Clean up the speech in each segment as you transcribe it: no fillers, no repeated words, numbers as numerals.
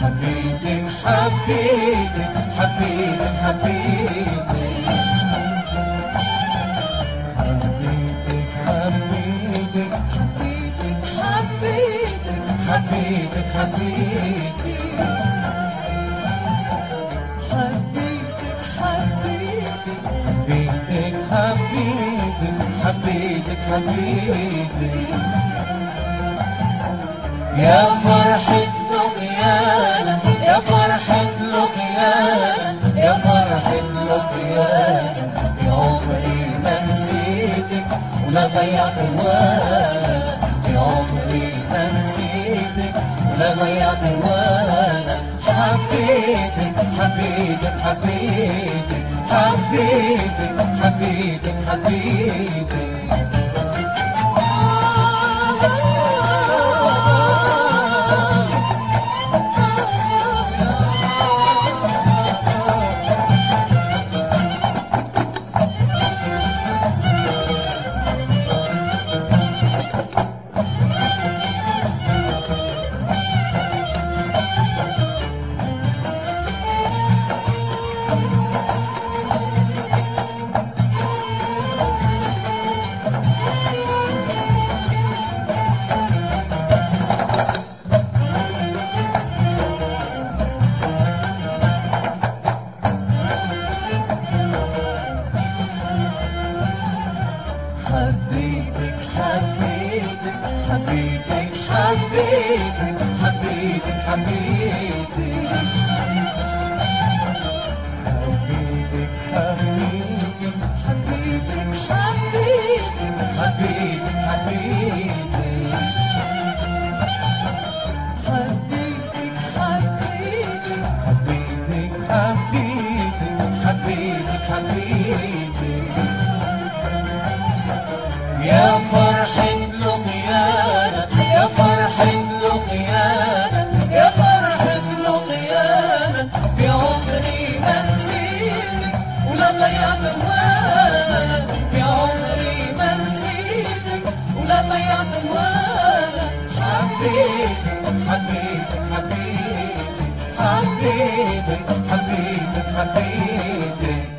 حبيتك حبيتك حبيتك حبيتك حبيتك حبيتك حبيتك حبيتك حبيتك حبيتك يا فرحة لقيانا يا فرحة لقيانا يا فرحة لقيانا في عمري ما نسيتك ولا ضيعت وانا في عمري ما نسيتك ولا ضيعت وانا حبيتك حبيتك حبيتك حبيتك حبيتك حبيتك حبيتك حبيتك حبيتك حبيتك حبيتك حبيتك حبيتك حبيتك حبيتك حبيتك حبيتك حبيتك حبيتك يا فرحة لقيانا يا فرحة لقيانا يا فرحة لقيانا في عمري ما نسيتك ولا ضيعت وانا في عمري ما نسيتك ولا ضيعت وانا حبيتك حبيتك حبيتك حبيتك حبيتك حبيتك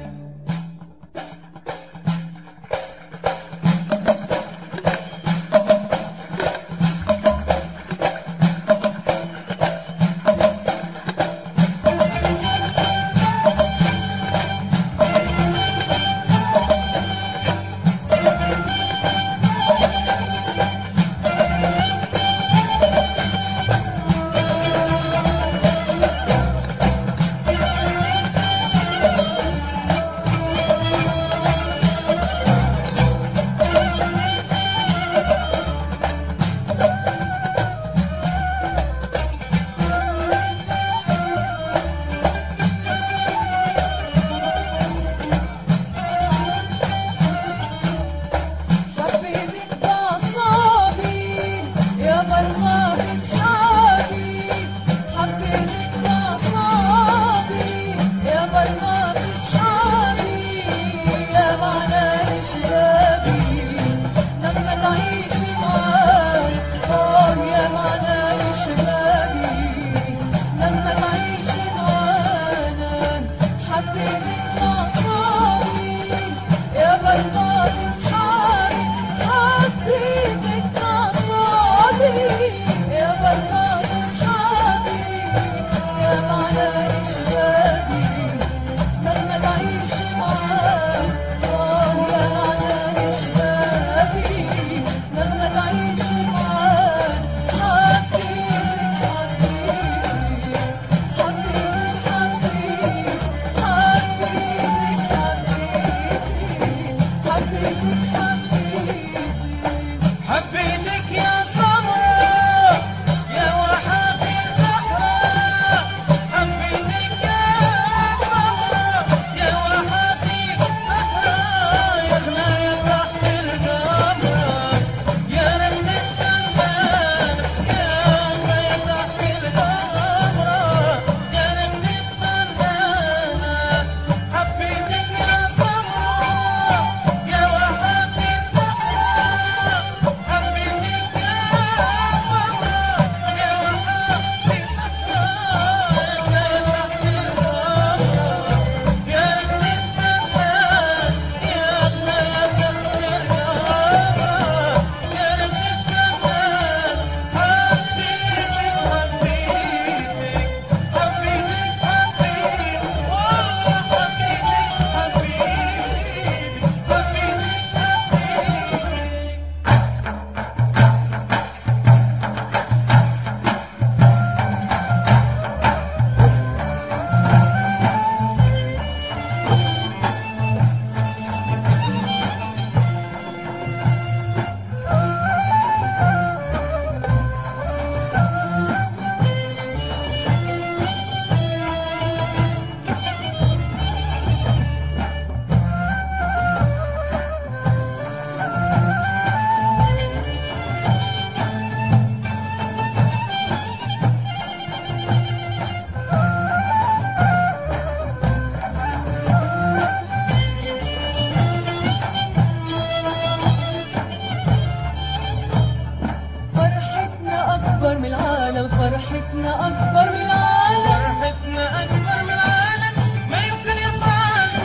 العالم، فرحتنا أكبر من العالم، فرحتنا أكبر من العالم، ما يمكن يطلع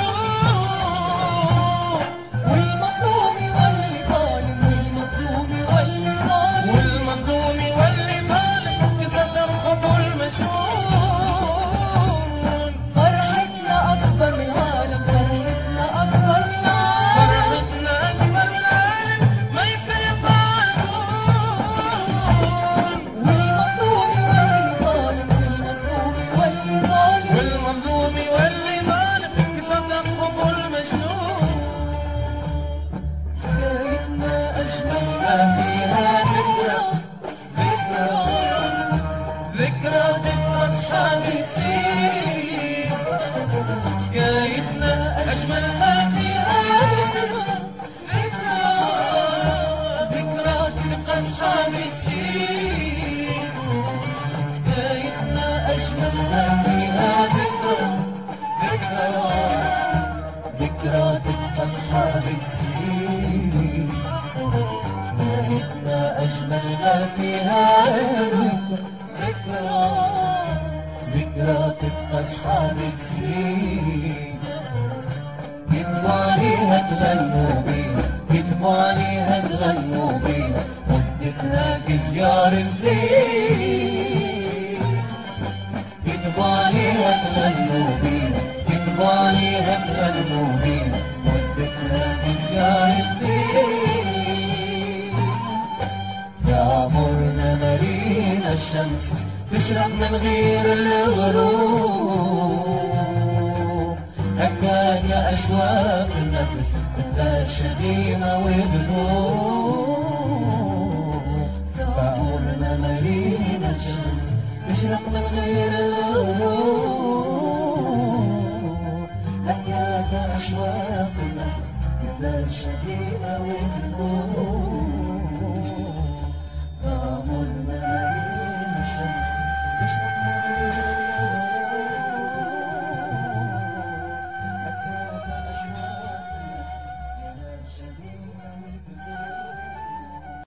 الروح. والمظلوم واللي ظالم، والمظلوم واللي ظالم، والمظلوم واللي ظالم يصدر قبول مجنون. فرحتنا أكبر من العالم، فرحتنا أكبر من العالم، فرحتنا أكبر من العالم، ما يمكن يطلع الروح. والمظلوم واللي ظالم، والمظلوم واللي ظالم، والمظلوم واللي ظالم يصدق قبول مجنون. حكايتنا أجمل ما فيها ذكرى، ذكرى، ذكرى تبقى أصحاب يسير. حكايتنا أجمل ما فيها ذكرى، ذكرى، ذكرى تبقى أصحاب يسير. حكايتنا أجمل ما فيها ذكرى، ذكرى، ذكرى تبقى أصحابك سنين. حكايتنا أجمل ما فيها ذكرى، ذكرى، ذكرى تبقى أصحابك سنين. كتبوا عليها تغنوا بيها، كتبوا عليها تغنوا بيها، مدتها كزيار الليل. كتبوا عليها تغنوا بيها، كتبوا عليها تغنوا بيها، مدتها كزيار الليل. يا عمرنا مارينا الشمس تشرق من غير الغروب. هكان يا أشواق النفس بتلاقي شديمة وبذوب. يا عمرنا مارينا الشمس تشرق من غير الغروب. هكان يا أشواق النفس بتلاقي شديمة وبذوب.